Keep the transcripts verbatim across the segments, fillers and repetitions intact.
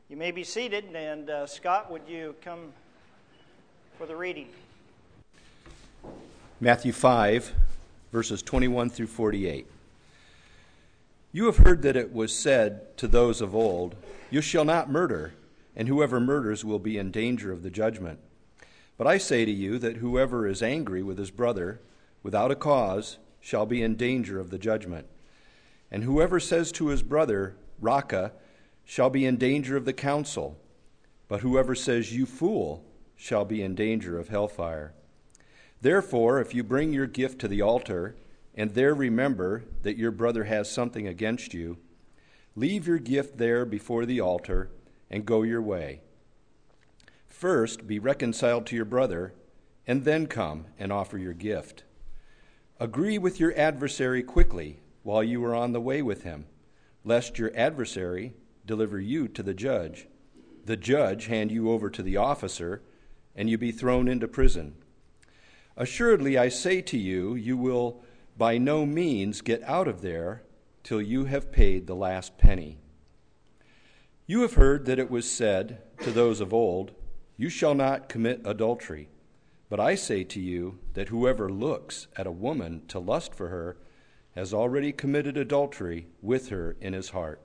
You may be seated, and uh, Scott, would you come for the reading? Matthew five, verses twenty-one through forty-eight. You have heard that it was said to those of old, "You shall not murder, and whoever murders will be in danger of the judgment." But I say to you that whoever is angry with his brother without a cause shall be in danger of the judgment. And whoever says to his brother, "Raca," shall be in danger of the council. But whoever says, "You fool," shall be in danger of hellfire. Therefore, if you bring your gift to the altar, and there remember that your brother has something against you, leave your gift there before the altar and go your way. First, be reconciled to your brother, and then come and offer your gift. Agree with your adversary quickly while you are on the way with him, lest your adversary deliver you to the judge, the judge hand you over to the officer, and you be thrown into prison. Assuredly, I say to you, you will by no means get out of there till you have paid the last penny. You have heard that it was said to those of old, "You shall not commit adultery." But I say to you that whoever looks at a woman to lust for her has already committed adultery with her in his heart.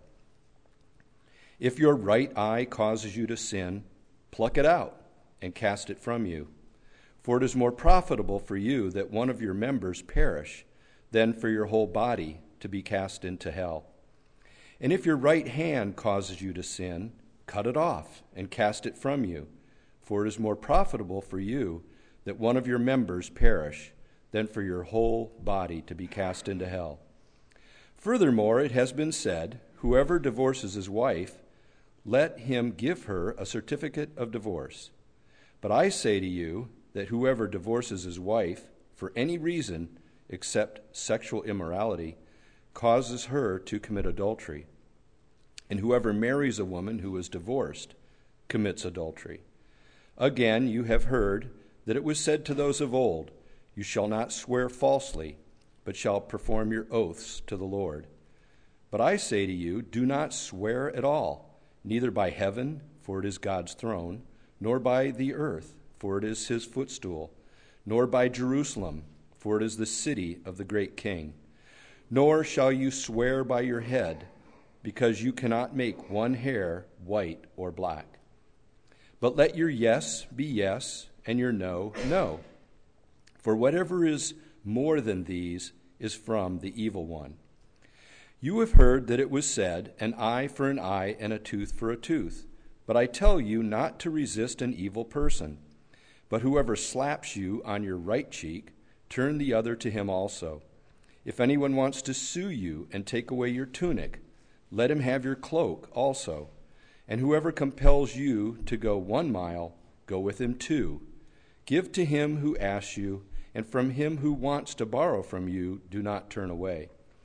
If your right eye causes you to sin, pluck it out and cast it from you. For it is more profitable for you that one of your members perish than for your whole body to be cast into hell. And if your right hand causes you to sin, cut it off and cast it from you. For it is more profitable for you that one of your members perish than for your whole body to be cast into hell. Furthermore, it has been said, whoever divorces his wife, let him give her a certificate of divorce. But I say to you that whoever divorces his wife for any reason except sexual immorality causes her to commit adultery. And whoever marries a woman who is divorced commits adultery. Again, you have heard that it was said to those of old, "You shall not swear falsely, but shall perform your oaths to the Lord." But I say to you, do not swear at all, neither by heaven, for it is God's throne, nor by the earth, for it is his footstool, nor by Jerusalem, for it is the city of the great King. Nor shall you swear by your head, because you cannot make one hair white or black. But let your yes be yes, and your no, no. For whatever is more than these is from the evil one. You have heard that it was said, "An eye for an eye and a tooth for a tooth." But I tell you not to resist an evil person. But whoever slaps you on your right cheek, turn the other to him also. If anyone wants to sue you and take away your tunic, let him have your cloak also. And whoever compels you to go one mile, go with him two. Give to him who asks you, and from him who wants to borrow from you, do not turn away.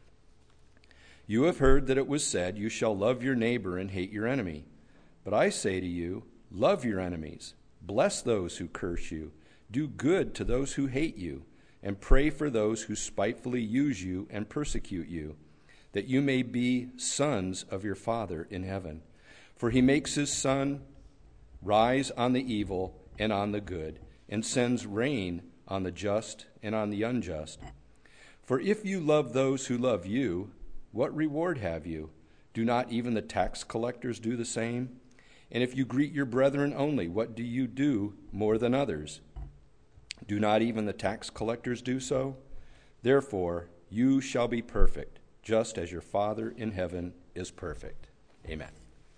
You have heard that it was said, "You shall love your neighbor and hate your enemy." But I say to you, love your enemies, bless those who curse you, do good to those who hate you, and pray for those who spitefully use you and persecute you, that you may be sons of your Father in heaven. For he makes his sun rise on the evil and on the good, and sends rain on the just and on the unjust. For if you love those who love you, what reward have you? Do not even the tax collectors do the same? And if you greet your brethren only, what do you do more than others? Do not even the tax collectors do so? Therefore, you shall be perfect, just as your Father in heaven is perfect. Amen.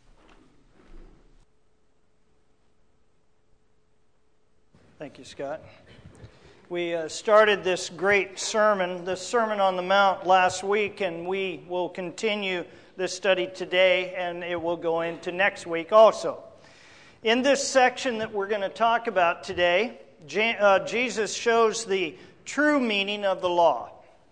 Thank you, Scott. We uh, started this great sermon, this Sermon on the Mount last week, and we will continue this study today, and it will go into next week also. In this section that we're going to talk about today, Je- uh, Jesus shows the true meaning of the law.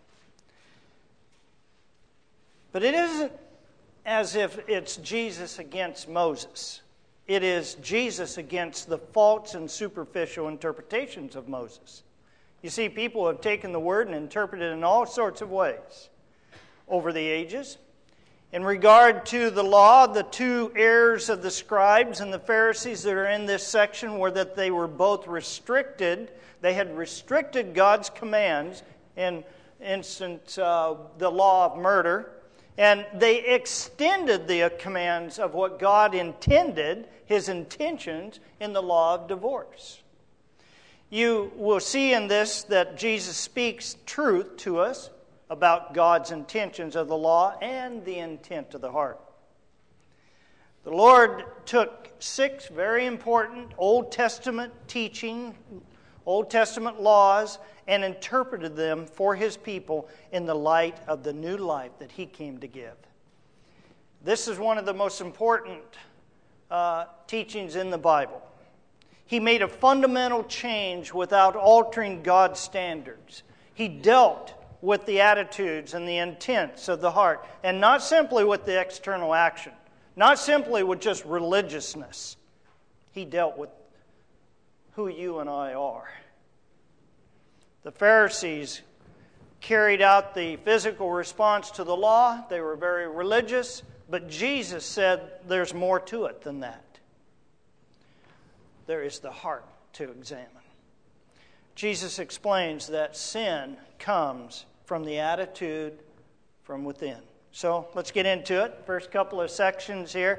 But it isn't as if it's Jesus against Moses. It is Jesus against the false and superficial interpretations of Moses. You see, people have taken the word and interpreted it in all sorts of ways over the ages. In regard to the law, the two errors of the scribes and the Pharisees that are in this section were that they were both restricted. They had restricted God's commands, in instance, uh, the law of murder, and they extended the commands of what God intended, His intentions, in the law of divorce. You will see in this that Jesus speaks truth to us about God's intentions of the law and the intent of the heart. The Lord took six very important Old Testament teaching, Old Testament laws, and interpreted them for His people in the light of the new life that He came to give. This is one of the most important uh, teachings in the Bible. He made a fundamental change without altering God's standards. He dealt with the attitudes and the intents of the heart, and not simply with the external action, not simply with just religiousness. He dealt with who you and I are. The Pharisees carried out the physical response to the law. They were very religious, but Jesus said there's more to it than that. There is the heart to examine. Jesus explains that sin comes from the attitude from within. So let's get into it. First couple of sections here.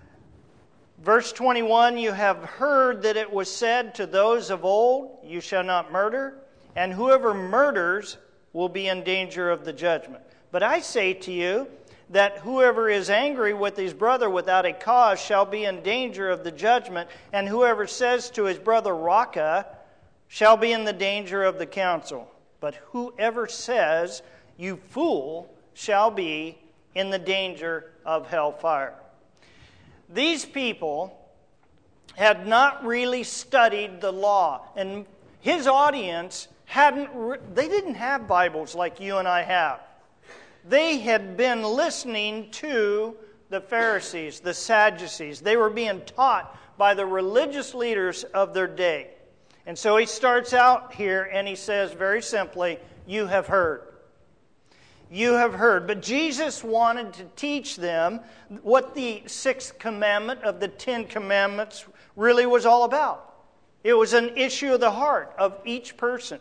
Verse twenty-one, you have heard that it was said to those of old, you shall not murder, and whoever murders will be in danger of the judgment. But I say to you that whoever is angry with his brother without a cause shall be in danger of the judgment, and whoever says to his brother, Raca, shall be in the danger of the council. But whoever says, you fool, shall be in the danger of hellfire. These people had not really studied the law, and his audience hadn't, re- they didn't have Bibles like you and I have. They had been listening to the Pharisees, the Sadducees. They were being taught by the religious leaders of their day. And so he starts out here and he says very simply, you have heard. You have heard. But Jesus wanted to teach them what the sixth commandment of the Ten Commandments really was all about. It was an issue of the heart of each person.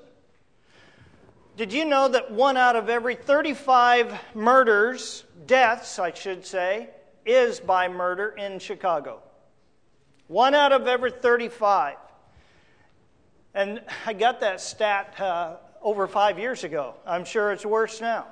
Did you know that one out of every thirty-five murders, deaths I should say, is by murder in Chicago? One out of every thirty-five. And I got that stat uh, over five years ago. I'm sure it's worse now.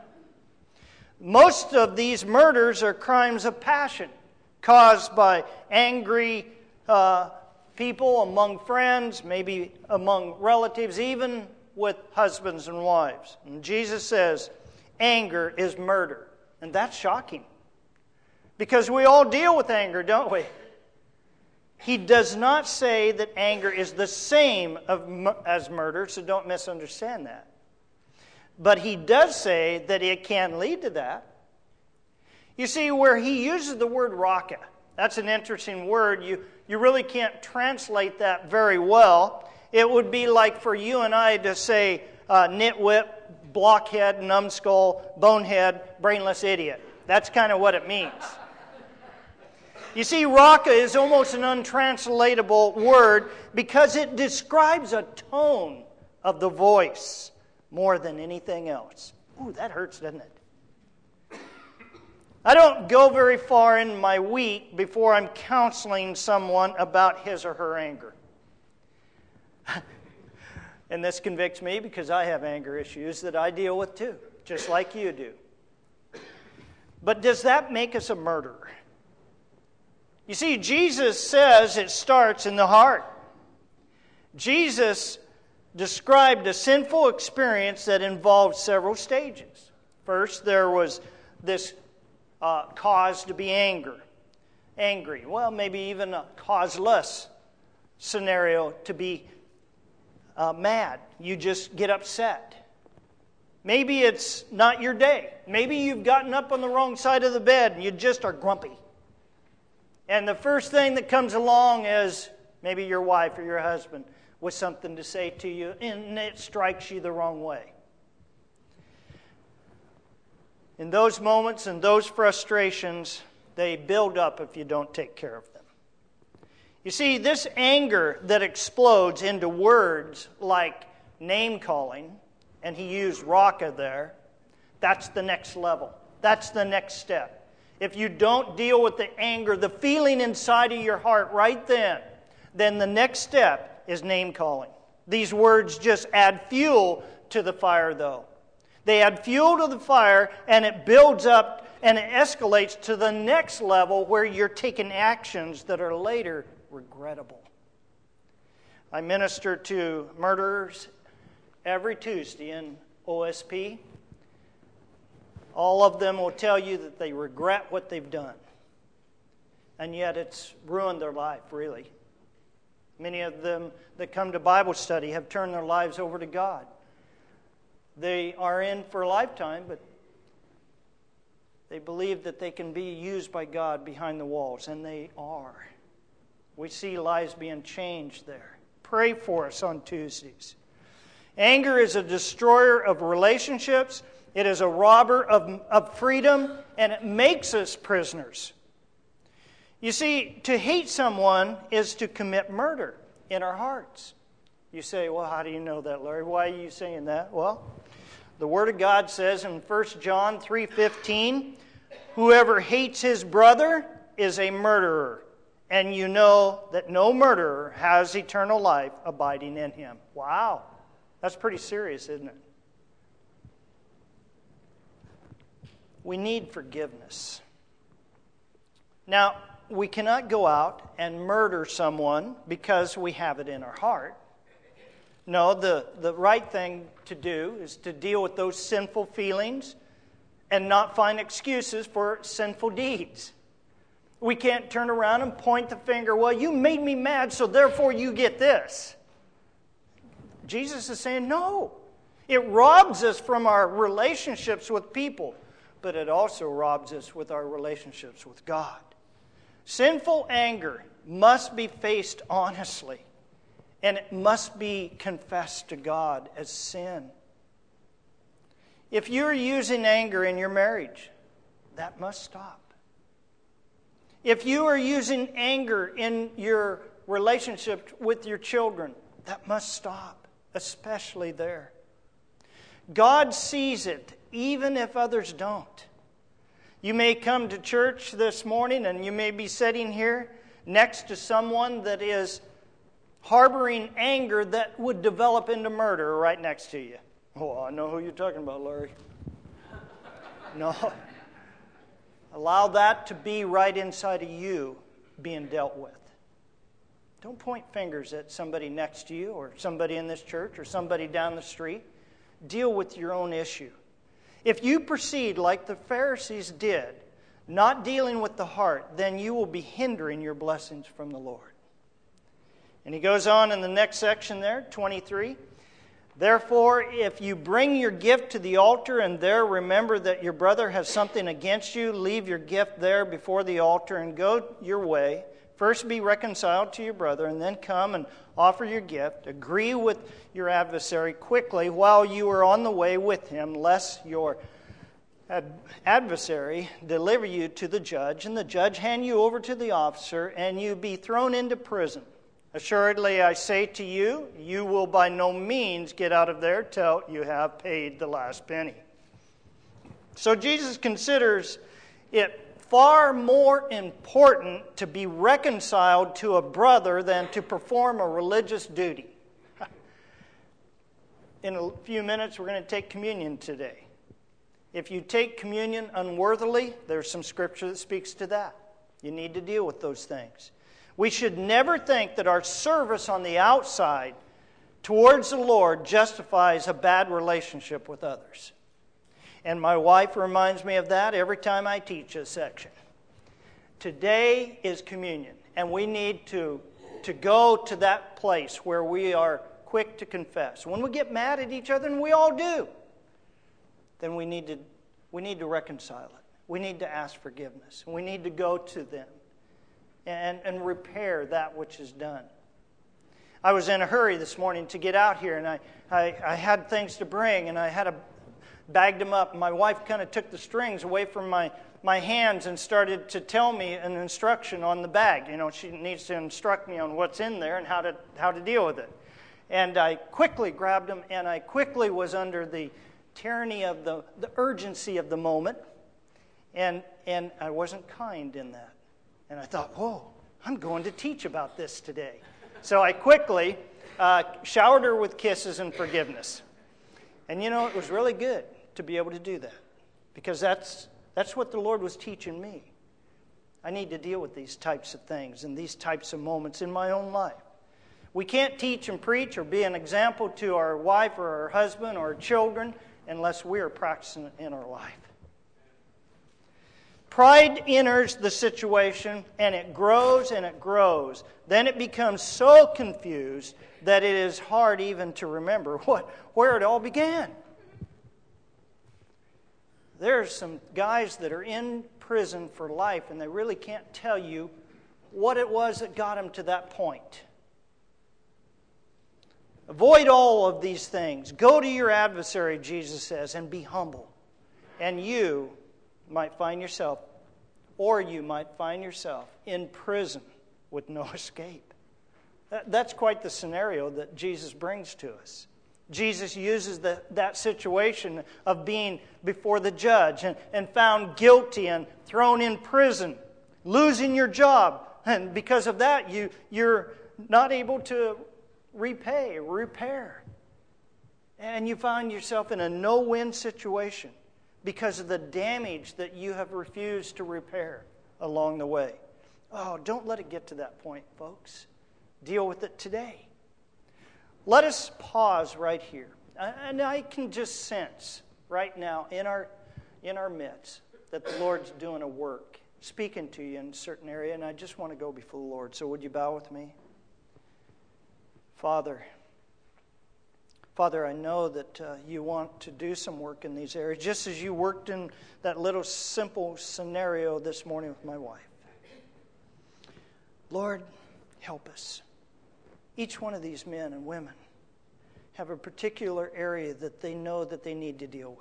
Most of these murders are crimes of passion caused by angry uh, people among friends, maybe among relatives, even with husbands and wives. And Jesus says anger is murder. And that's shocking. Because we all deal with anger, don't we? He does not say that anger is the same of, as murder, so don't misunderstand that. But he does say that it can lead to that. You see, where he uses the word raca, that's an interesting word. You, you really can't translate that very well. It would be like for you and I to say uh, nitwit, blockhead, numbskull, bonehead, brainless idiot. That's kind of what it means. You see, raca is almost an untranslatable word because it describes a tone of the voice more than anything else. Ooh, that hurts, doesn't it? I don't go very far in my week before I'm counseling someone about his or her anger. And this convicts me because I have anger issues that I deal with too, just like you do. But does that make us a murderer? You see, Jesus says it starts in the heart. Jesus described a sinful experience that involved several stages. First, there was this uh, cause to be anger, angry. Well, maybe even a causeless scenario to be uh, mad. You just get upset. Maybe it's not your day. Maybe you've gotten up on the wrong side of the bed and you just are grumpy. And the first thing that comes along is maybe your wife or your husband with something to say to you, and it strikes you the wrong way. In those moments and those frustrations, they build up if you don't take care of them. You see, this anger that explodes into words like name-calling, and he used Raka there, that's the next level. That's the next step. If you don't deal with the anger, the feeling inside of your heart right then, then the next step is name-calling. These words just add fuel to the fire, though. They add fuel to the fire, and it builds up and it escalates to the next level where you're taking actions that are later regrettable. I minister to murderers every Tuesday in O S P. All of them will tell you that they regret what they've done. And yet it's ruined their life, really. Many of them that come to Bible study have turned their lives over to God. They are in for a lifetime, but they believe that they can be used by God behind the walls, and they are. We see lives being changed there. Pray for us on Tuesdays. Anger is a destroyer of relationships. It is a robber of, of freedom, and it makes us prisoners. You see, to hate someone is to commit murder in our hearts. You say, well, how do you know that, Larry? Why are you saying that? Well, the Word of God says in First John three fifteen, whoever hates his brother is a murderer, and you know that no murderer has eternal life abiding in him. Wow, that's pretty serious, isn't it? We need forgiveness. Now, we cannot go out and murder someone because we have it in our heart. No, the, the right thing to do is to deal with those sinful feelings and not find excuses for sinful deeds. We can't turn around and point the finger, well, you made me mad, so therefore you get this. Jesus is saying, no. It robs us from our relationships with people, but it also robs us with our relationships with God. Sinful anger must be faced honestly, and it must be confessed to God as sin. If you're using anger in your marriage, that must stop. If you are using anger in your relationship with your children, that must stop, especially there. God sees it, even if others don't. You may come to church this morning and you may be sitting here next to someone that is harboring anger that would develop into murder right next to you. Oh, I know who you're talking about, Larry. No. Allow that to be right inside of you being dealt with. Don't point fingers at somebody next to you or somebody in this church or somebody down the street. Deal with your own issue. If you proceed like the Pharisees did, not dealing with the heart, then you will be hindering your blessings from the Lord. And he goes on in the next section there, twenty-three. Therefore, if you bring your gift to the altar and there remember that your brother has something against you, leave your gift there before the altar and go your way. First be reconciled to your brother and then come and offer your gift. Agree with your adversary quickly while you are on the way with him, lest your ad- adversary deliver you to the judge, and the judge hand you over to the officer, and you be thrown into prison. Assuredly, I say to you, you will by no means get out of there till you have paid the last penny. So Jesus considers it far more important to be reconciled to a brother than to perform a religious duty. In a few minutes, we're going to take communion today. If you take communion unworthily, there's some scripture that speaks to that. You need to deal with those things. We should never think that our service on the outside towards the Lord justifies a bad relationship with others. And my wife reminds me of that every time I teach a section. Today is communion, and we need to, to go to that place where we are quick to confess. When we get mad at each other, and we all do, then we need to, we need to reconcile it. We need to ask forgiveness. We need to go to them and, and repair that which is done. I was in a hurry this morning to get out here, and I, I, I had things to bring, and I had a bagged them up. My wife kind of took the strings away from my, my hands and started to tell me an instruction on the bag. You know, she needs to instruct me on what's in there and how to how to deal with it. And I quickly grabbed them, and I quickly was under the tyranny of the, the urgency of the moment, and and I wasn't kind in that. And I thought, whoa, I'm going to teach about this today. So I quickly uh, showered her with kisses and forgiveness. And you know, it was really good to be able to do that, because that's that's what the Lord was teaching me. I need to deal with these types of things and these types of moments in my own life. We can't teach and preach or be an example to our wife or our husband or our children unless we are practicing it in our life. Pride enters the situation, and it grows and it grows. Then it becomes so confused that it is hard even to remember what where it all began. There's some guys that are in prison for life, and they really can't tell you what it was that got them to that point. Avoid all of these things. Go to your adversary, Jesus says, and be humble. And you might find yourself, or you might find yourself in prison with no escape. That, that's quite the scenario that Jesus brings to us. Jesus uses the, that situation of being before the judge and, and found guilty and thrown in prison, losing your job. And because of that, you, you're not able to repay, repair. And you find yourself in a no-win situation because of the damage that you have refused to repair along the way. Oh, don't let it get to that point, folks. Deal with it today. Let us pause right here. And I can just sense right now in our in our midst that the Lord's doing a work, speaking to you in a certain area, and I just want to go before the Lord. So would you bow with me? Father, Father, I know that uh, you want to do some work in these areas, just as you worked in that little simple scenario this morning with my wife. Lord, help us. Each one of these men and women have a particular area that they know that they need to deal with.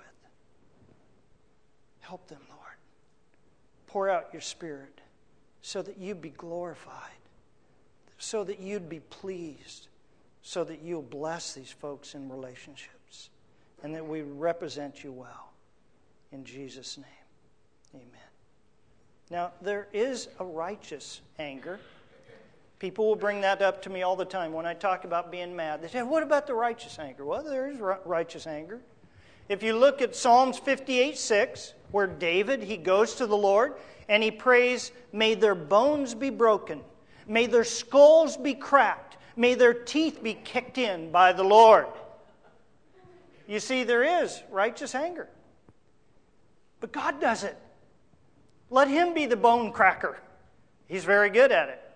Help them, Lord. Pour out your Spirit so that you'd be glorified, so that you'd be pleased, so that you'll bless these folks in relationships, and that we represent you well. In Jesus' name, amen. Now, there is a righteous anger. People will bring that up to me all the time when I talk about being mad. They say, what about the righteous anger? Well, there is righteous anger. If you look at Psalms fifty-eight six, where David, he goes to the Lord and he prays, may their bones be broken, may their skulls be cracked, may their teeth be kicked in by the Lord. You see, there is righteous anger. But God does it. Let him be the bone cracker. He's very good at it.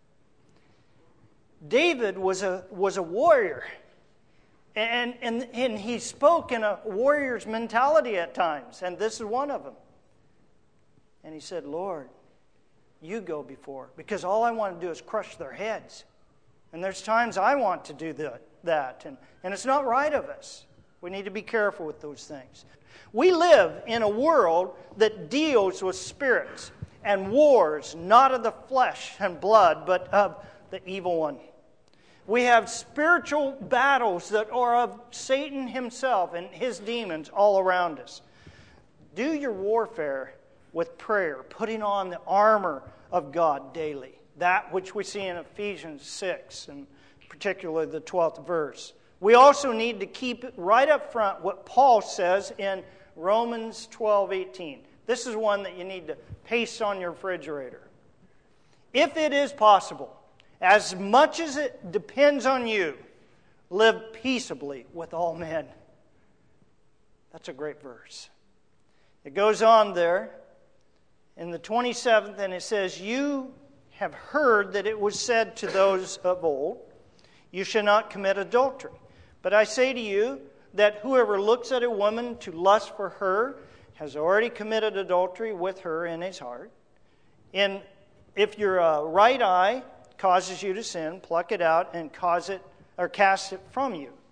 David was a was a warrior, and, and, and he spoke in a warrior's mentality at times, and this is one of them. And he said, Lord, you go before, because all I want to do is crush their heads. And there's times I want to do that, that and, and it's not right of us. We need to be careful with those things. We live in a world that deals with spirits and wars, not of the flesh and blood, but of the evil one. We have spiritual battles that are of Satan himself and his demons all around us. Do your warfare with prayer, putting on the armor of God daily. That which we see in Ephesians six, and particularly the twelfth verse. We also need to keep right up front what Paul says in Romans twelve eighteen. This is one that you need to paste on your refrigerator. If it is possible, as much as it depends on you, live peaceably with all men. That's a great verse. It goes on there in the twenty-seventh, and it says, you have heard that it was said to those of old, you shall not commit adultery. But I say to you that whoever looks at a woman to lust for her has already committed adultery with her in his heart. And if your uh, right eye causes you to sin, pluck it out and cause it or cast it from you.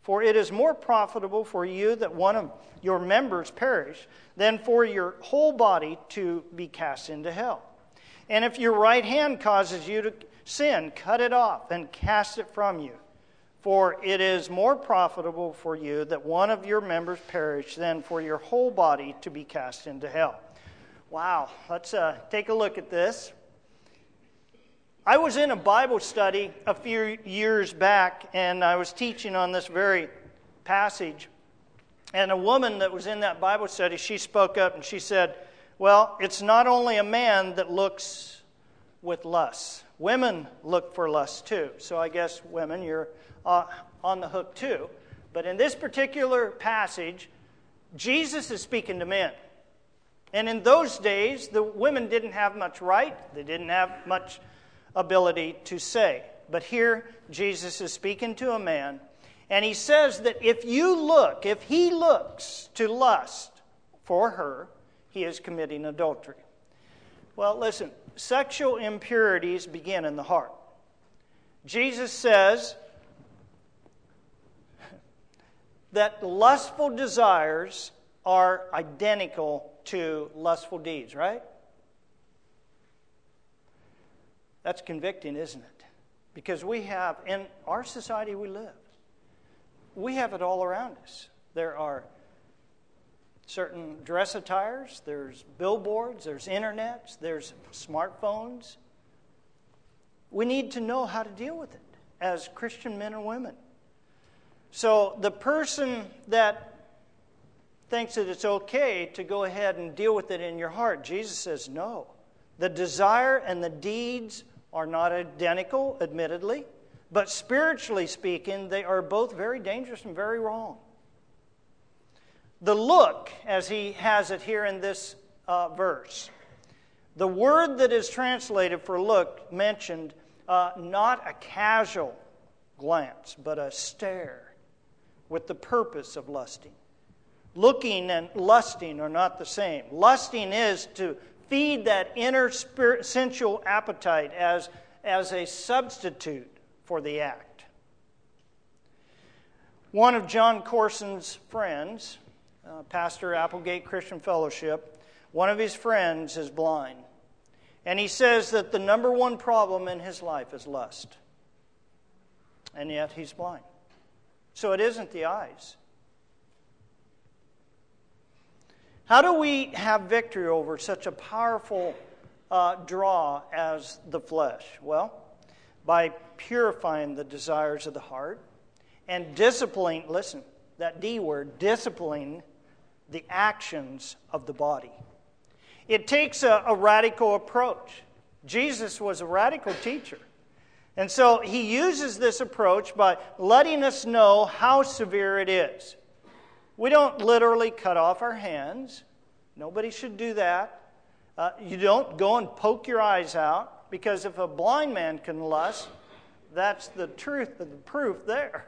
For it is more profitable for you that one of your members perish than for your whole body to be cast into hell. And if your right hand causes you to sin, cut it off and cast it from you. For it is more profitable for you that one of your members perish than for your whole body to be cast into hell. Wow, let's uh, take a look at this. I was in a Bible study a few years back, and I was teaching on this very passage. And a woman that was in that Bible study, she spoke up and she said, well, it's not only a man that looks with lust. Women look for lust too. So I guess women, you're uh, on the hook too. But in this particular passage, Jesus is speaking to men. And in those days, the women didn't have much right. They didn't have much ability to say. But here, Jesus is speaking to a man, and he says that if you look, if he looks to lust for her, he is committing adultery. Well, listen, sexual impurities begin in the heart. Jesus says that lustful desires are identical to lustful deeds, right? That's convicting, isn't it? Because we have, in our society we live, we have it all around us. There are certain dress attires, there's billboards, there's internets, there's smartphones. We need to know how to deal with it as Christian men and women. So the person that thinks that it's okay to go ahead and deal with it in your heart, Jesus says no. The desire and the deeds are not identical, admittedly, but spiritually speaking, they are both very dangerous and very wrong. The look, as he has it here in this uh, verse, the word that is translated for look mentioned uh, not a casual glance, but a stare with the purpose of lusting. Looking and lusting are not the same. Lusting is to feed that inner spirit, sensual appetite as, as a substitute for the act. One of John Corson's friends, uh, pastor Applegate Christian Fellowship, one of his friends is blind. And he says that the number one problem in his life is lust. And yet he's blind. So it isn't the eyes. How do we have victory over such a powerful uh, draw as the flesh? Well, by purifying the desires of the heart and disciplining, listen, that D word, disciplining the actions of the body. It takes a, a radical approach. Jesus was a radical teacher. And so he uses this approach by letting us know how severe it is. We don't literally cut off our hands. Nobody should do that. Uh, you don't go and poke your eyes out, because if a blind man can lust, that's the truth of the proof there.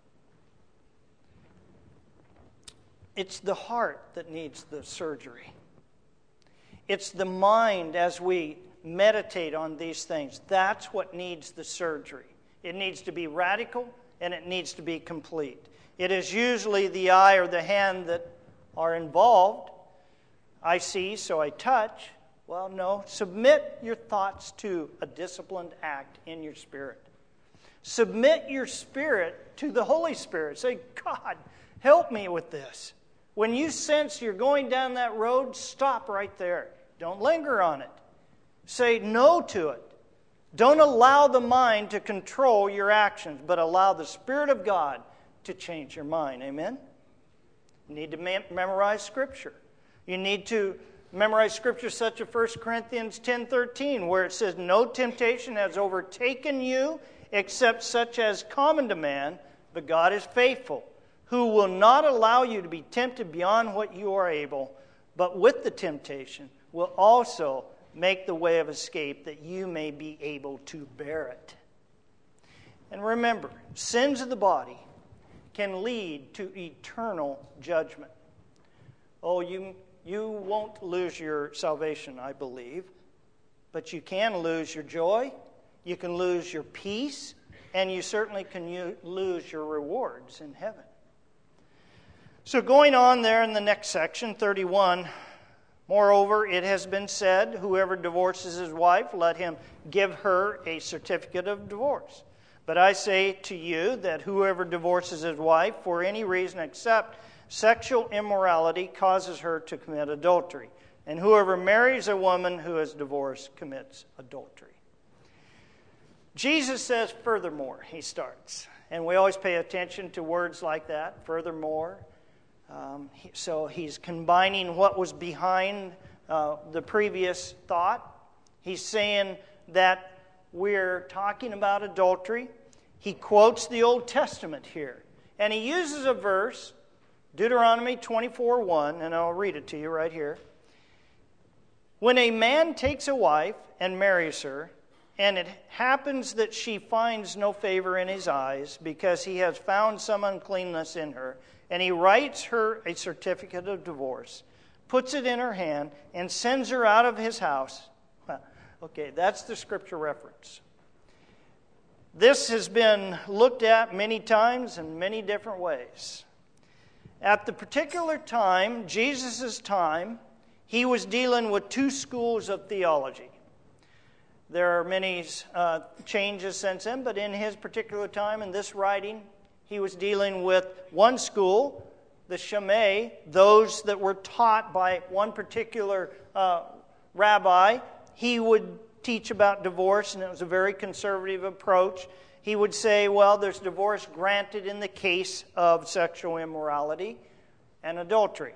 It's the heart that needs the surgery. It's the mind as we meditate on these things. That's what needs the surgery. It needs to be radical and it needs to be complete. It is usually the eye or the hand that are involved. I see, so I touch. Well, no. Submit your thoughts to a disciplined act in your spirit. Submit your spirit to the Holy Spirit. Say, God, help me with this. When you sense you're going down that road, stop right there. Don't linger on it. Say no to it. Don't allow the mind to control your actions, but allow the Spirit of God to change your mind. Amen? You need to mem- memorize Scripture. You need to memorize Scripture such as First Corinthians ten thirteen, where it says, no temptation has overtaken you except such as common to man, but God is faithful, who will not allow you to be tempted beyond what you are able, but with the temptation will also make the way of escape that you may be able to bear it. And remember, sins of the body can lead to eternal judgment. Oh, you, you won't lose your salvation, I believe, but you can lose your joy, you can lose your peace, and you certainly can u- lose your rewards in heaven. So going on there in the next section, thirty-one, moreover, it has been said, whoever divorces his wife, let him give her a certificate of divorce. But I say to you that whoever divorces his wife for any reason except sexual immorality causes her to commit adultery. And whoever marries a woman who is divorced commits adultery. Jesus says, furthermore, he starts. And we always pay attention to words like that, furthermore. Um, he, so he's combining what was behind uh, the previous thought. He's saying that we're talking about adultery. He quotes the Old Testament here. And he uses a verse, Deuteronomy twenty-four one, and I'll read it to you right here. When a man takes a wife and marries her, and it happens that she finds no favor in his eyes because he has found some uncleanness in her, and he writes her a certificate of divorce, puts it in her hand, and sends her out of his house. Okay, that's the scripture reference. This has been looked at many times in many different ways. At the particular time, Jesus' time, he was dealing with two schools of theology. There are many uh, changes since then, but in his particular time, in this writing, he was dealing with one school, the Shammai, those that were taught by one particular uh, rabbi. He would teach about divorce, and it was a very conservative approach. He would say, well, there's divorce granted in the case of sexual immorality and adultery.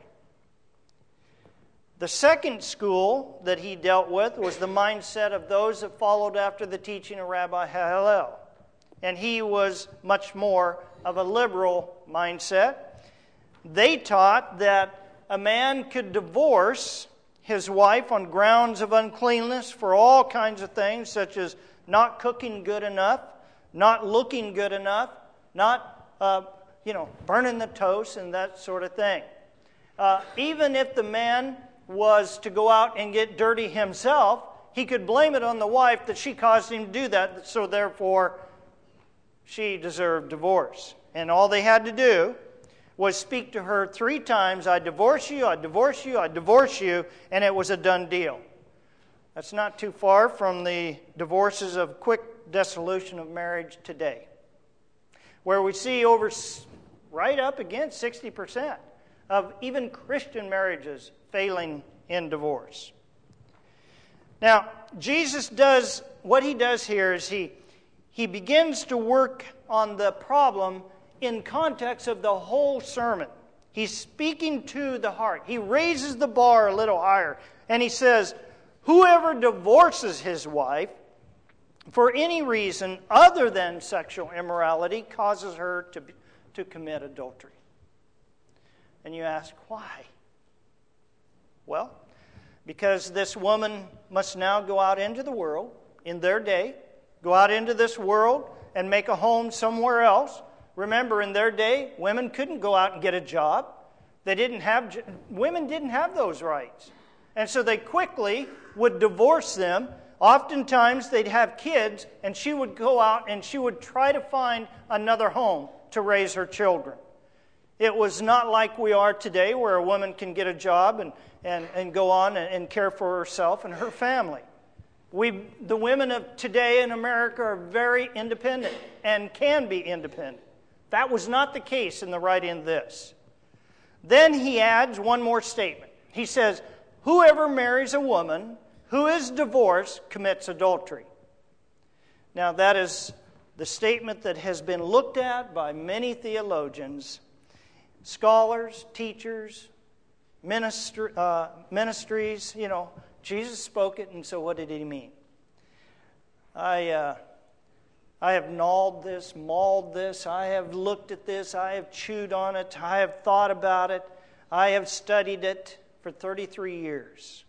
The second school that he dealt with was the mindset of those that followed after the teaching of Rabbi Hillel. And he was much more of a liberal mindset. They taught that a man could divorce his wife on grounds of uncleanness for all kinds of things, such as not cooking good enough, not looking good enough, not, uh, you know, burning the toast and that sort of thing. Uh, even if the man was to go out and get dirty himself, he could blame it on the wife that she caused him to do that, so therefore she deserved divorce. And all they had to do was speak to her three times, I divorce you, I divorce you, I divorce you, and it was a done deal. That's not too far from the divorces of quick dissolution of marriage today, where we see over right up against sixty percent of even Christian marriages failing in divorce. Now, Jesus does, what he does here is he, he begins to work on the problem in context of the whole sermon. He's speaking to the heart. He raises the bar a little higher, and he says, whoever divorces his wife for any reason other than sexual immorality causes her to, to commit adultery. And you ask, why? Well, because this woman must now go out into the world in their day, go out into this world and make a home somewhere else. Remember, in their day, women couldn't go out and get a job. They didn't have, women didn't have those rights. And so they quickly would divorce them. Oftentimes, they'd have kids, and she would go out and she would try to find another home to raise her children. It was not like we are today, where a woman can get a job and, and, and go on and, and care for herself and her family. We, the women of today in America are very independent and can be independent. That was not the case in the writing of this. Then he adds one more statement. He says, whoever marries a woman who is divorced commits adultery. Now that is the statement that has been looked at by many theologians, scholars, teachers, minister, uh, ministries. You know, Jesus spoke it, and so what did he mean? I, uh, I have gnawed this, mauled this. I have looked at this. I have chewed on it. I have thought about it. I have studied it for thirty-three years.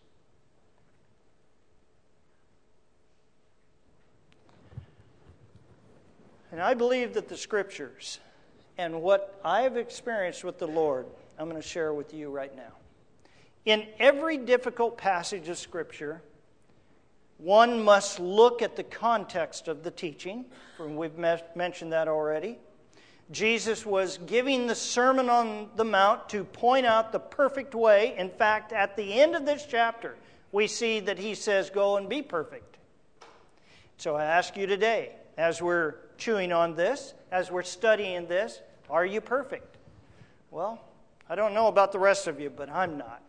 And I believe that the Scriptures and what I have experienced with the Lord, I'm going to share with you right now. In every difficult passage of Scripture, one must look at the context of the teaching. We've mentioned that already. Jesus was giving the Sermon on the Mount to point out the perfect way. In fact, at the end of this chapter, we see that he says, go and be perfect. So I ask you today, as we're chewing on this, as we're studying this, are you perfect? Well, I don't know about the rest of you, but I'm not.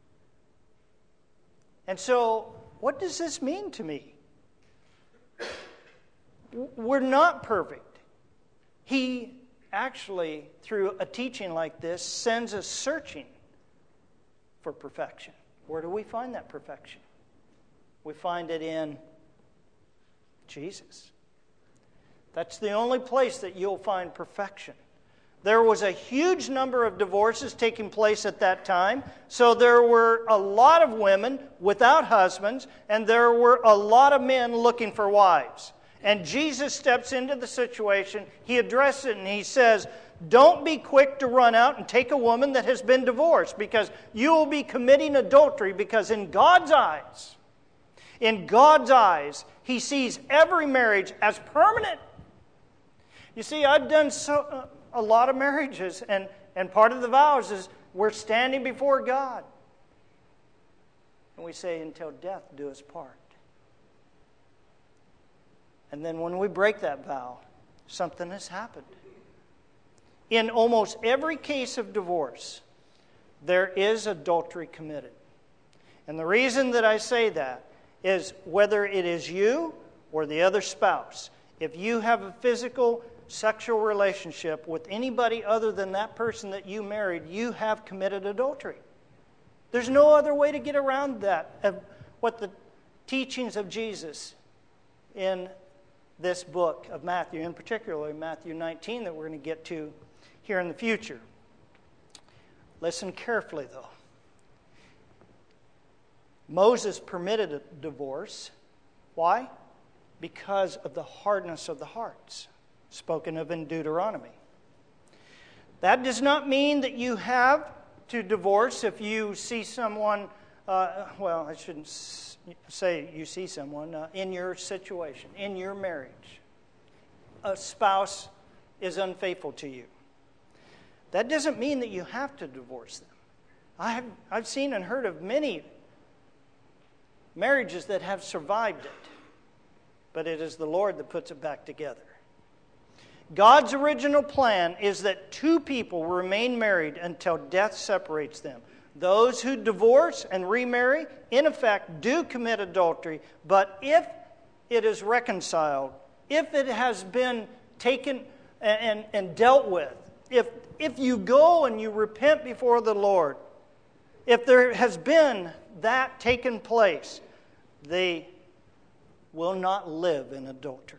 And so, what does this mean to me? We're not perfect. He actually, through a teaching like this, sends us searching for perfection. Where do we find that perfection? We find it in Jesus. That's the only place that you'll find perfection. There was a huge number of divorces taking place at that time, so there were a lot of women without husbands, and there were a lot of men looking for wives. And Jesus steps into the situation, he addresses it, and he says, don't be quick to run out and take a woman that has been divorced, because you will be committing adultery, because in God's eyes, in God's eyes, he sees every marriage as permanent. You see, I've done so... Uh, a lot of marriages, and, and part of the vows is we're standing before God. And we say, until death do us part. And then when we break that vow, something has happened. In almost every case of divorce, there is adultery committed. And the reason that I say that is whether it is you or the other spouse, if you have a physical sexual relationship with anybody other than that person that you married, you have committed adultery. There's no other way to get around that, of what the teachings of Jesus in this book of Matthew, and particularly Matthew nineteen that we're going to get to here in the future. Listen carefully, though. Moses permitted a divorce. Why? Because of the hardness of the hearts, spoken of in Deuteronomy. That does not mean that you have to divorce if you see someone, uh, well, I shouldn't say you see someone, uh, in your situation, in your marriage. A spouse is unfaithful to you. That doesn't mean that you have to divorce them. I have, I've seen and heard of many marriages that have survived it, but it is the Lord that puts it back together. God's original plan is that two people remain married until death separates them. Those who divorce and remarry, in effect, do commit adultery, but if it is reconciled, if it has been taken and, and, and dealt with, if, if you go and you repent before the Lord, if there has been that taken place, they will not live in adultery.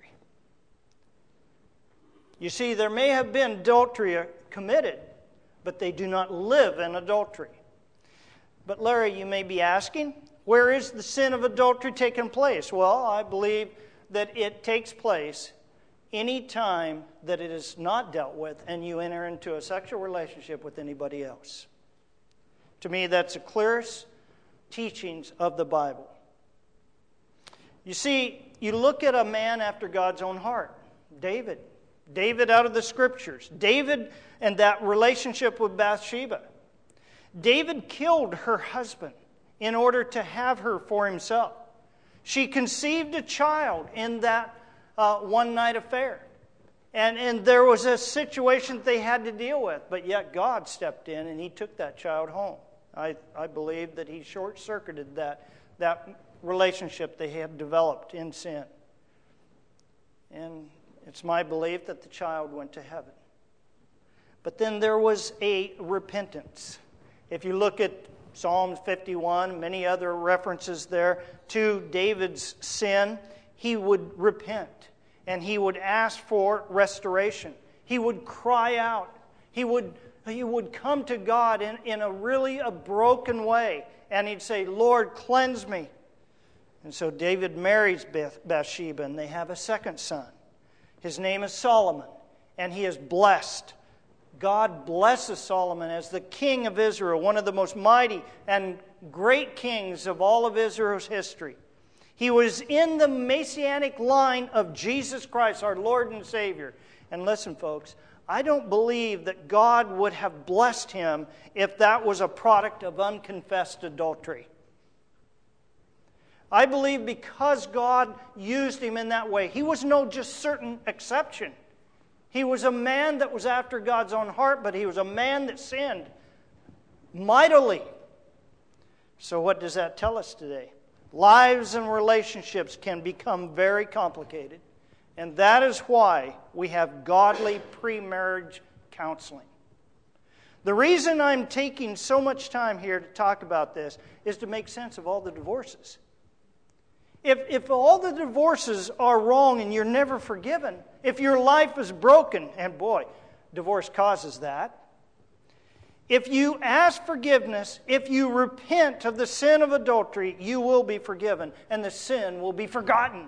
You see, there may have been adultery committed, but they do not live in adultery. But Larry, you may be asking, where is the sin of adultery taking place? Well, I believe that it takes place any time that it is not dealt with and you enter into a sexual relationship with anybody else. To me, that's the clearest teachings of the Bible. You see, you look at a man after God's own heart, David. David out of the Scriptures. David and that relationship with Bathsheba. David killed her husband in order to have her for himself. She conceived a child in that uh, one-night affair. And, and there was a situation they had to deal with, but yet God stepped in and he took that child home. I, I believe that he short-circuited that, that relationship they had developed in sin. And it's my belief that the child went to heaven. But then there was a repentance. If you look at Psalm fifty-one, many other references there to David's sin, he would repent and he would ask for restoration. He would cry out. He would, he would come to God in, in a really a broken way. And he'd say, Lord, cleanse me. And so David marries Bathsheba and they have a second son. His name is Solomon, and he is blessed. God blesses Solomon as the king of Israel, one of the most mighty and great kings of all of Israel's history. He was in the messianic line of Jesus Christ, our Lord and Savior. And listen, folks, I don't believe that God would have blessed him if that was a product of unconfessed adultery. I believe because God used him in that way, he was no just certain exception. He was a man that was after God's own heart, but he was a man that sinned mightily. So what does that tell us today? Lives and relationships can become very complicated. And that is why we have godly pre-marriage counseling. The reason I'm taking so much time here to talk about this is to make sense of all the divorces. If, if all the divorces are wrong and you're never forgiven, if your life is broken, and boy, divorce causes that. If you ask forgiveness, if you repent of the sin of adultery, you will be forgiven, and the sin will be forgotten.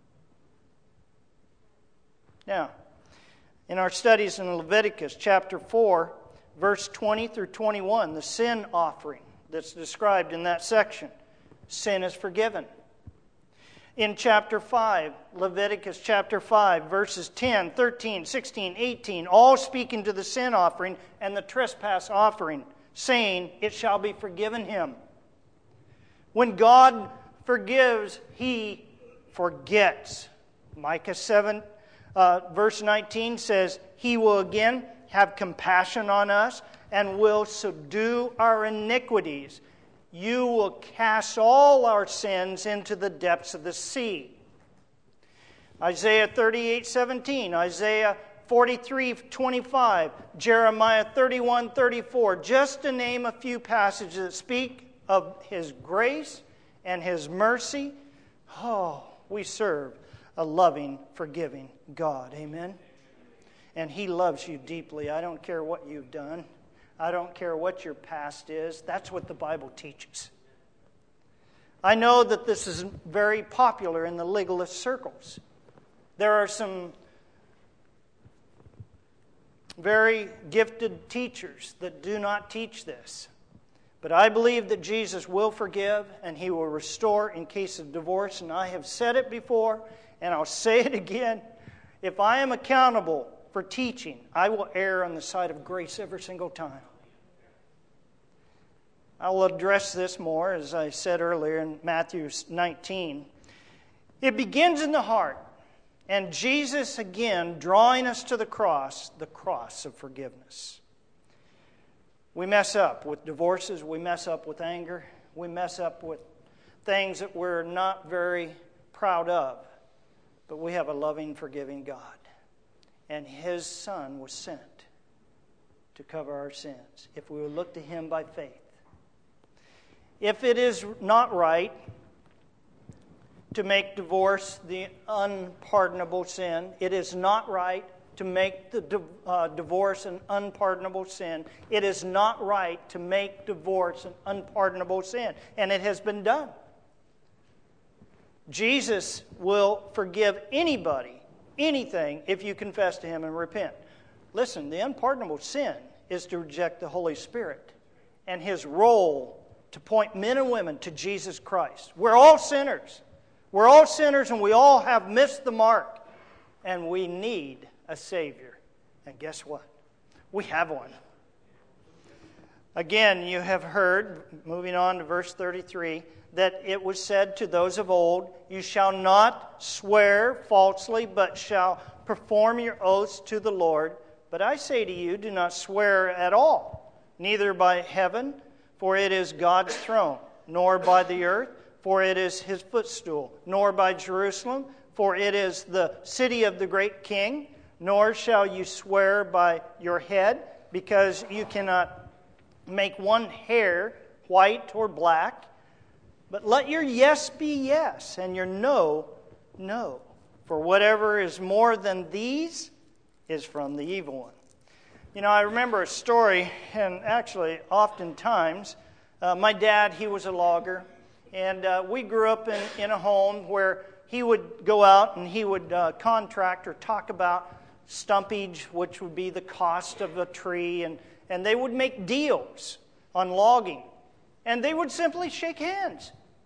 Now, in our studies in Leviticus chapter four, verse twenty through twenty-one, the sin offering that's described in that section, sin is forgiven. In chapter five, Leviticus chapter five, verses ten, thirteen, sixteen, eighteen, all speaking to the sin offering and the trespass offering, saying, it shall be forgiven him. When God forgives, he forgets. Micah seven, uh, verse nineteen says, he will again have compassion on us and will subdue our iniquities. You will cast all our sins into the depths of the sea. Isaiah thirty-eight seventeen, Isaiah forty-three twenty-five, Jeremiah thirty-one thirty-four, just to name a few passages that speak of his grace and his mercy. Oh, we serve a loving, forgiving God. Amen? And he loves you deeply. I don't care what you've done. I don't care what your past is. That's what the Bible teaches. I know that this is very popular in the legalist circles. There are some very gifted teachers that do not teach this. But I believe that Jesus will forgive and he will restore in case of divorce. And I have said it before and I'll say it again. If I am accountable for teaching, I will err on the side of grace every single time. I will address this more, as I said earlier in Matthew nineteen. It begins in the heart. And Jesus, again, drawing us to the cross, the cross of forgiveness. We mess up with divorces. We mess up with anger. We mess up with things that we're not very proud of. But we have a loving, forgiving God. And his Son was sent to cover our sins if we would look to him by faith. If it is not right to make divorce the unpardonable sin, it is not right to make the uh, divorce an unpardonable sin. It is not right to make divorce an unpardonable sin. And it has been done. Jesus will forgive anybody, anything, if you confess to him and repent. Listen, the unpardonable sin is to reject the Holy Spirit and his role to point men and women to Jesus Christ. We're all sinners. We're all sinners and we all have missed the mark. And we need a Savior. And guess what? We have one. Again, you have heard, moving on to verse thirty-three, that it was said to those of old, you shall not swear falsely, but shall perform your oaths to the Lord. But I say to you, do not swear at all, neither by heaven, for it is God's throne, nor by the earth, for it is his footstool, nor by Jerusalem, for it is the city of the great king, nor shall you swear by your head, because you cannot make one hair white or black. But let your yes be yes, and your no, no. For whatever is more than these is from the evil one. You know, I remember a story, and actually, oftentimes, uh, my dad, he was a logger, and uh, we grew up in, in a home where he would go out and he would uh, contract or talk about stumpage, which would be the cost of a tree, and, and they would make deals on logging, and they would simply shake hands.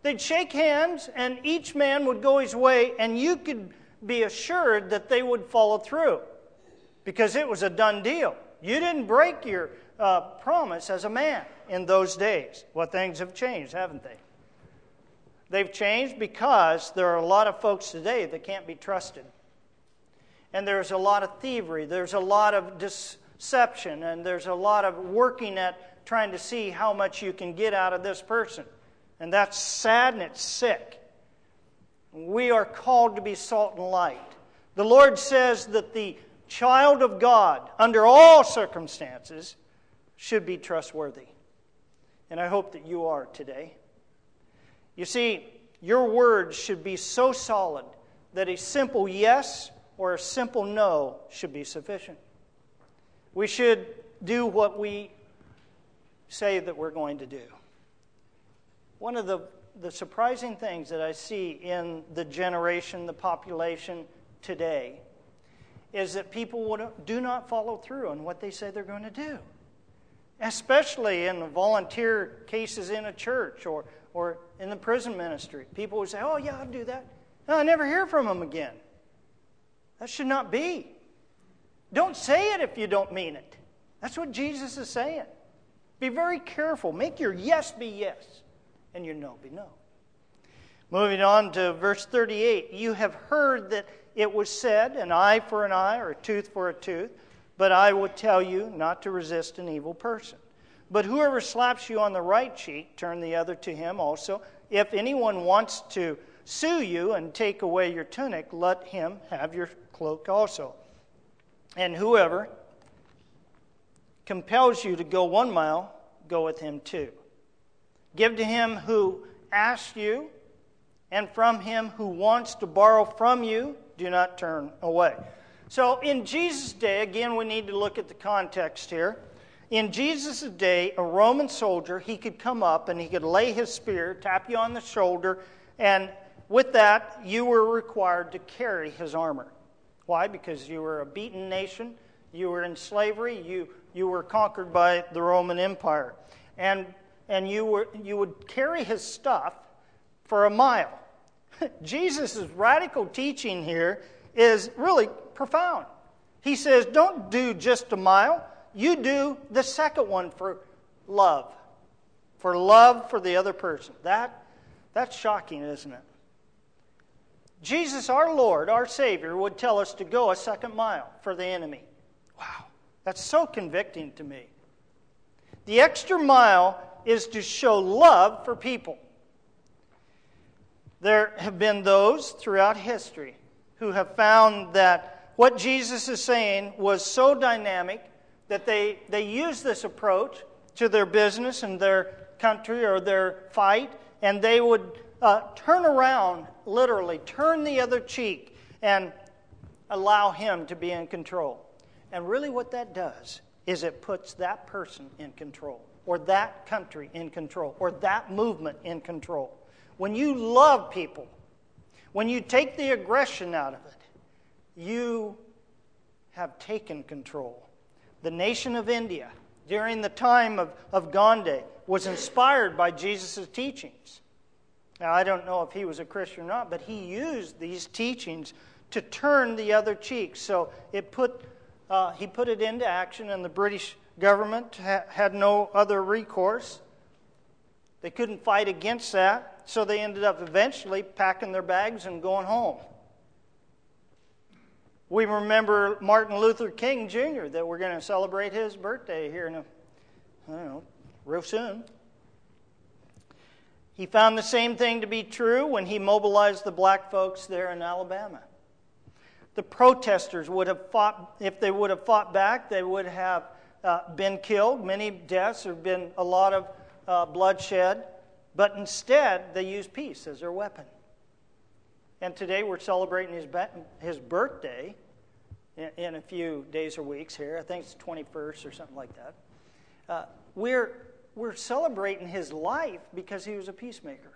They'd shake hands, and each man would go his way, and you could be assured that they would follow through because it was a done deal. You didn't break your uh, promise as a man in those days. Well, things have changed, haven't they? They've changed because there are a lot of folks today that can't be trusted. And there's a lot of thievery, there's a lot of deception, and there's a lot of working at trying to see how much you can get out of this person. And that's sad and it's sick. We are called to be salt and light. The Lord says that the child of God, under all circumstances, should be trustworthy. And I hope that you are today. You see, your words should be so solid that a simple yes or a simple no should be sufficient. We should do what we say that we're going to do. One of the, the surprising things that I see in the generation, the population today, is that people would, do not follow through on what they say they're going to do. Especially in the volunteer cases in a church or, or in the prison ministry. People would say, oh yeah, I'll do that. No, I never hear from them again. That should not be. Don't say it if you don't mean it. That's what Jesus is saying. Be very careful. Make your yes be yes, and your no be no. Moving on to verse thirty-eight. You have heard that it was said, an eye for an eye, or a tooth for a tooth. But I would tell you not to resist an evil person. But whoever slaps you on the right cheek, turn the other to him also. If anyone wants to sue you and take away your tunic, let him have your cloak also. And whoever compels you to go one mile, go with him two. Give to him who asks you, and from him who wants to borrow from you, do not turn away. So in Jesus' day, again, we need to look at the context here. In Jesus' day, a Roman soldier, he could come up and he could lay his spear, tap you on the shoulder, and with that, you were required to carry his armor. Why? Because you were a beaten nation, you were in slavery, you, you were conquered by the Roman Empire. And, and you, were, you would carry his stuff for a mile. Jesus' radical teaching here is really profound. He says, don't do just a mile. You do the second one for love. For love for the other person. That, that's shocking, isn't it? Jesus, our Lord, our Savior, would tell us to go a second mile for the enemy. Wow, that's so convicting to me. The extra mile is to show love for people. There have been those throughout history who have found that what Jesus is saying was so dynamic that they, they use this approach to their business and their country or their fight, and they would uh, turn around, literally, turn the other cheek and allow him to be in control. And really what that does is it puts that person in control, or that country in control, or that movement in control. When you love people, when you take the aggression out of it, you have taken control. The nation of India, during the time of, of Gandhi, was inspired by Jesus' teachings. Now, I don't know if he was a Christian or not, but he used these teachings to turn the other cheek. So it put uh, he put it into action, and the British government ha- had no other recourse. They couldn't fight against that, so they ended up eventually packing their bags and going home. We remember Martin Luther King Junior that we're going to celebrate his birthday here in a, I don't know, real soon. He found the same thing to be true when he mobilized the black folks there in Alabama. The protesters would have fought, if they would have fought back, they would have uh, been killed. Many deaths, there have been a lot of uh, bloodshed. But instead, they used peace as their weapon. And today we're celebrating his his birthday in, in a few days or weeks here. I think it's the twenty-first or something like that. Uh, we're we're celebrating his life because he was a peacemaker.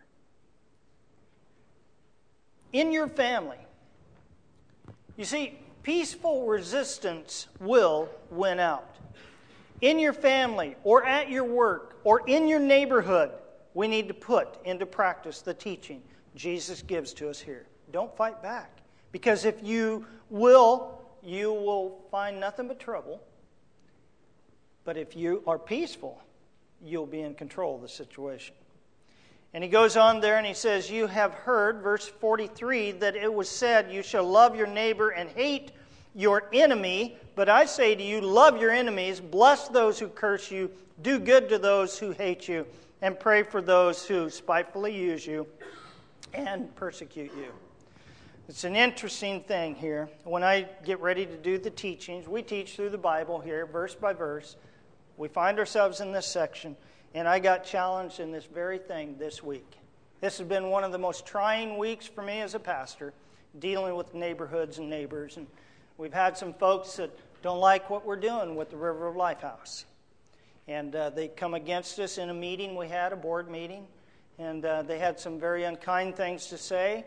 In your family, you see, peaceful resistance will win out. In your family, or at your work, or in your neighborhood, We need to put into practice the teaching Jesus gives to us here. Don't fight back. Because if you will, you will find nothing but trouble. But if you are peaceful, you'll be in control of the situation. And he goes on there and he says, you have heard, verse forty-three, that it was said, you shall love your neighbor and hate your enemy. But I say to you, love your enemies, bless those who curse you, do good to those who hate you, and pray for those who spitefully use you and persecute you. It's an interesting thing here. When I get ready to do the teachings, we teach through the Bible here, verse by verse. We find ourselves in this section, and I got challenged in this very thing this week. This has been one of the most trying weeks for me as a pastor, dealing with neighborhoods and neighbors. And we've had some folks that don't like what we're doing with the River of Life House. And uh, they come against us in a meeting we had, a board meeting, and uh, they had some very unkind things to say.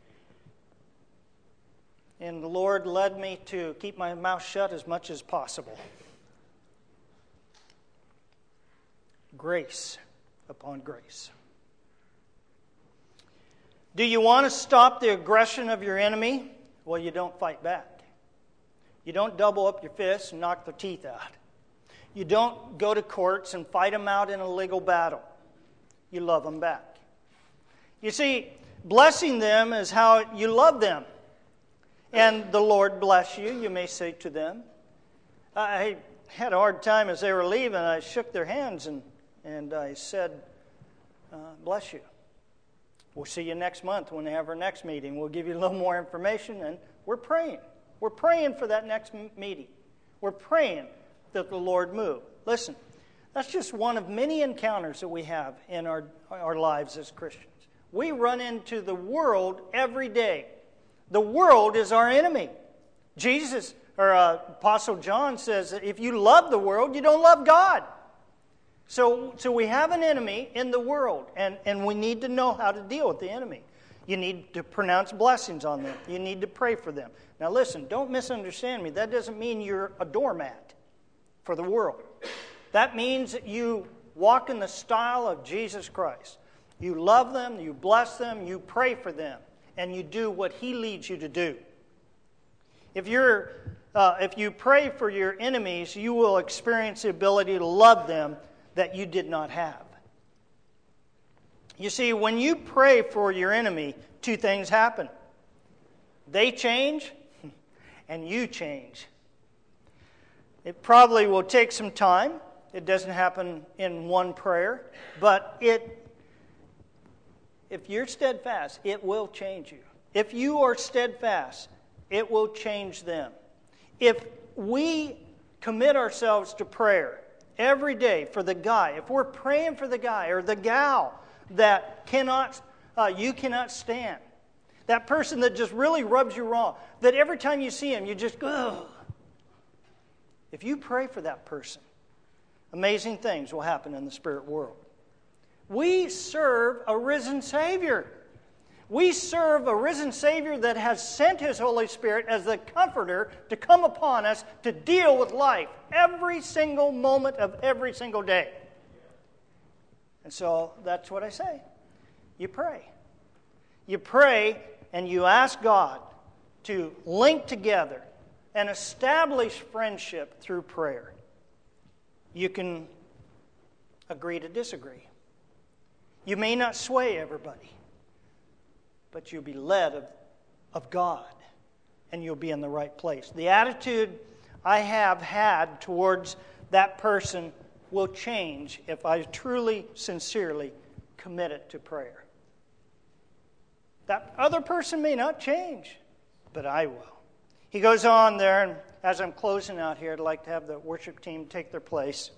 And the Lord led me to keep my mouth shut as much as possible. Grace upon grace. Do you want to stop the aggression of your enemy? Well, you don't fight back. You don't double up your fists and knock their teeth out. You don't go to courts and fight them out in a legal battle. You love them back. You see, blessing them is how you love them. And the Lord bless you, you may say to them. I had a hard time as they were leaving. I shook their hands and, and I said, uh, bless you. We'll see you next month when we have our next meeting. We'll give you a little more information, and we're praying. We're praying for that next m- meeting. We're praying that the Lord move. Listen, that's just one of many encounters that we have in our, our lives as Christians. We run into the world every day. The world is our enemy. Jesus, or uh, Apostle John says that if you love the world, you don't love God. So, so we have an enemy in the world, and, and we need to know how to deal with the enemy. You need to pronounce blessings on them. You need to pray for them. Now listen, don't misunderstand me. That doesn't mean you're a doormat for the world. That means that you walk in the style of Jesus Christ. You love them, you bless them, you pray for them, and you do what He leads you to do. If you're, uh, if you pray for your enemies, you will experience the ability to love them that you did not have. You see, when you pray for your enemy, two things happen. They change, and you change. It probably will take some time. It doesn't happen in one prayer, but it if you're steadfast, it will change you. If you are steadfast, it will change them. If we commit ourselves to prayer every day for the guy, if we're praying for the guy or the gal that cannot, uh, you cannot stand, that person that just really rubs you wrong, that every time you see him, you just go. If you pray for that person, amazing things will happen in the spirit world. We serve a risen Savior. We serve a risen Savior that has sent His Holy Spirit as the Comforter to come upon us to deal with life every single moment of every single day. And so that's what I say. You pray. You pray and you ask God to link together and establish friendship through prayer. You can agree to disagree. You may not sway everybody, but you'll be led of, of God, and you'll be in the right place. The attitude I have had towards that person will change if I truly, sincerely commit it to prayer. That other person may not change, but I will. He goes on there, and as I'm closing out here, I'd like to have the worship team take their place.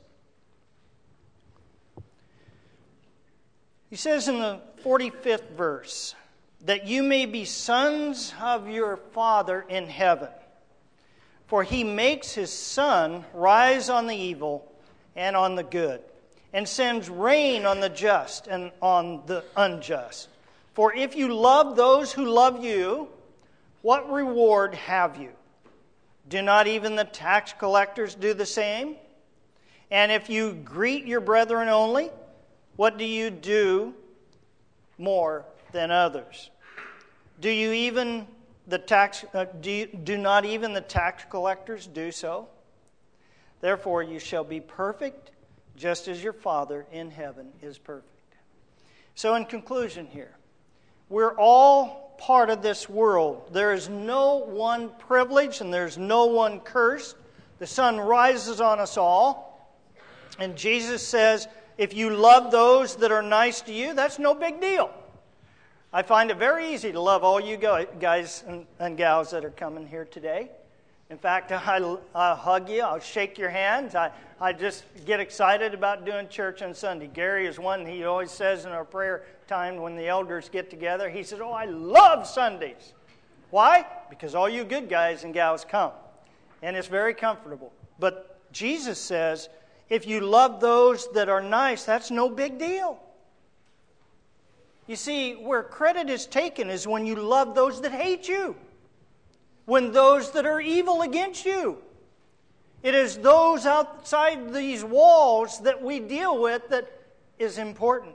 He says in the forty-fifth verse, that you may be sons of your Father in heaven. For He makes His sun rise on the evil and on the good, and sends rain on the just and on the unjust. For if you love those who love you, what reward have you? Do not even the tax collectors do the same? And if you greet your brethren only, What do you do more than others? Do you even the tax uh, do you, do not even the tax collectors do so? Therefore you shall be perfect, just as your Father in heaven is perfect. So in conclusion here, we're all part of this world. There is no one privileged and there's no one cursed. The sun rises on us all. And Jesus says, if you love those that are nice to you, that's no big deal. I find it very easy to love all you guys and, and gals that are coming here today. In fact, I, I'll hug you. I'll shake your hands. I, I just get excited about doing church on Sunday. Gary is one, he always says in our prayer time when the elders get together, he says, oh, I love Sundays. Why? Because all you good guys and gals come. And it's very comfortable. But Jesus says, if you love those that are nice, that's no big deal. You see, where credit is taken is when you love those that hate you. When those that are evil against you. It is those outside these walls that we deal with that is important.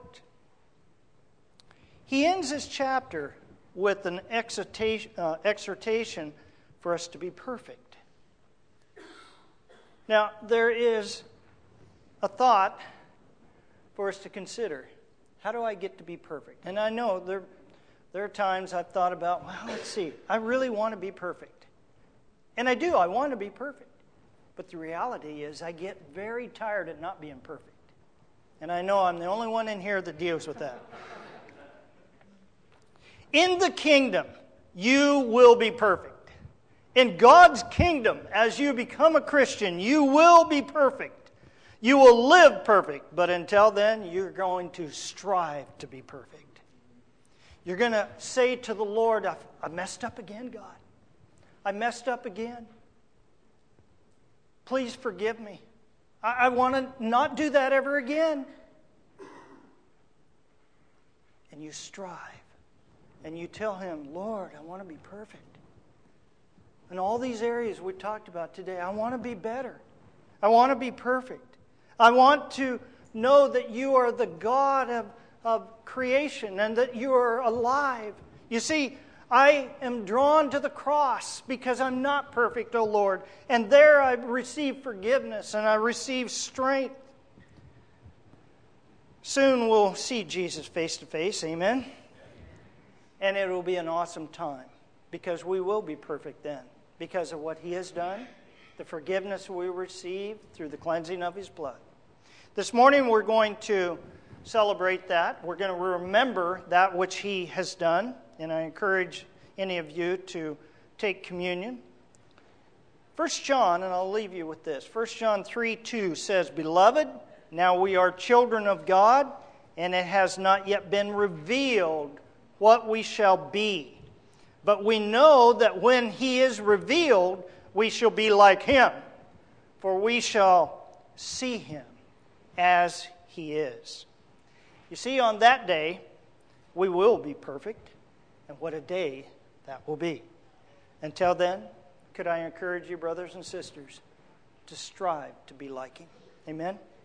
He ends this chapter with an exhortation, uh, exhortation for us to be perfect. Now, there is a thought for us to consider. How do I get to be perfect? And I know there, there are times I've thought about, well, let's see, I really want to be perfect. And I do, I want to be perfect. But the reality is I get very tired at not being perfect. And I know I'm the only one in here that deals with that. In the kingdom, you will be perfect. In God's kingdom, as you become a Christian, you will be perfect. You will live perfect, but until then, you're going to strive to be perfect. You're going to say to the Lord, I've, I messed up again, God. I messed up again. Please forgive me. I, I want to not do that ever again. And you strive. And you tell Him, Lord, I want to be perfect. In all these areas we talked about today, I want to be better. I want to be perfect. I want to know that you are the God of, of creation and that you are alive. You see, I am drawn to the cross because I'm not perfect, O Lord. And there I receive forgiveness and I receive strength. Soon we'll see Jesus face to face, amen? And it will be an awesome time because we will be perfect then because of what He has done, the forgiveness we receive through the cleansing of His blood. This morning we're going to celebrate that. We're going to remember that which He has done. And I encourage any of you to take communion. First John, and I'll leave you with this. First John three two says, Beloved, now we are children of God, and it has not yet been revealed what we shall be. But we know that when He is revealed, we shall be like Him, for we shall see Him as He is. You see, on that day, we will be perfect. And what a day that will be. Until then, could I encourage you, brothers and sisters, to strive to be like Him? Amen?